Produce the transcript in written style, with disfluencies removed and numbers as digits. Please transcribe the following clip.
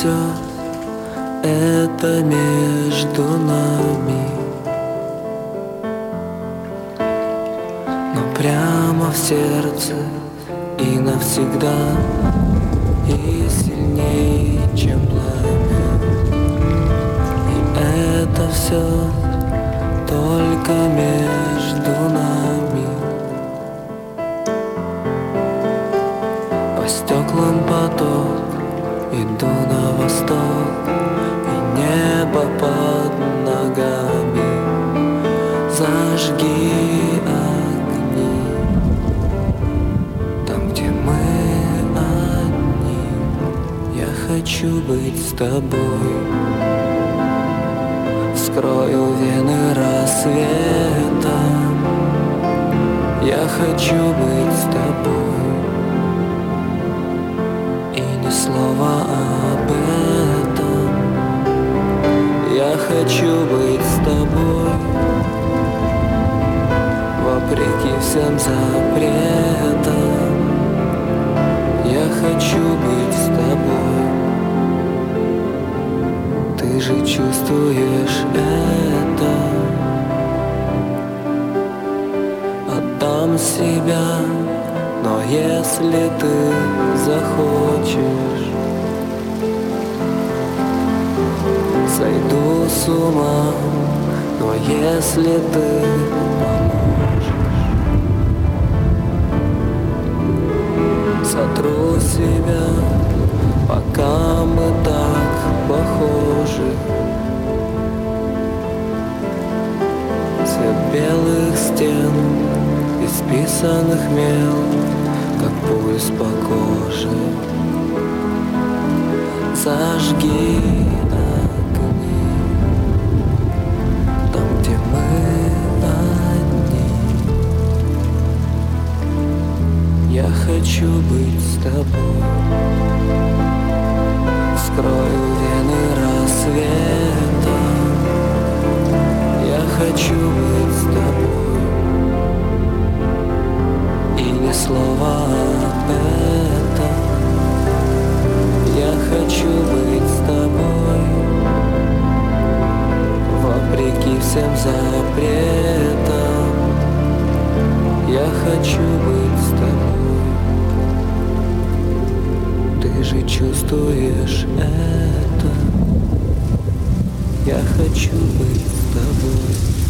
все это между нами, но прямо в сердце и навсегда, и сильнее, чем пламя. И это все только между нами. По стеклам поток, иду на восток, и небо под ногами. Зажги огни там, где мы одни. Я хочу быть с тобой. Вскрою вены рассвета. Я хочу быть с тобой. И ни слова об этом. Я хочу быть с тобой. Вопреки всем запретам. Я хочу быть с тобой. Ты же чувствуешь это. Отдам себя, но если ты захочешь, сойду с ума, но если ты поможешь, сотру себя, пока мы так похожи. Цвет белых стен, исписанных мел, как пульс по коже. Зажги огни там, где мы одни. Я хочу быть с тобой. Вскрою вены рассвета. Я хочу быть с тобой. И ни слова об этом. Я хочу быть с тобой. Вопреки всем запретам. Я хочу быть с тобой. Ты же чувствуешь это. Я хочу быть с тобой.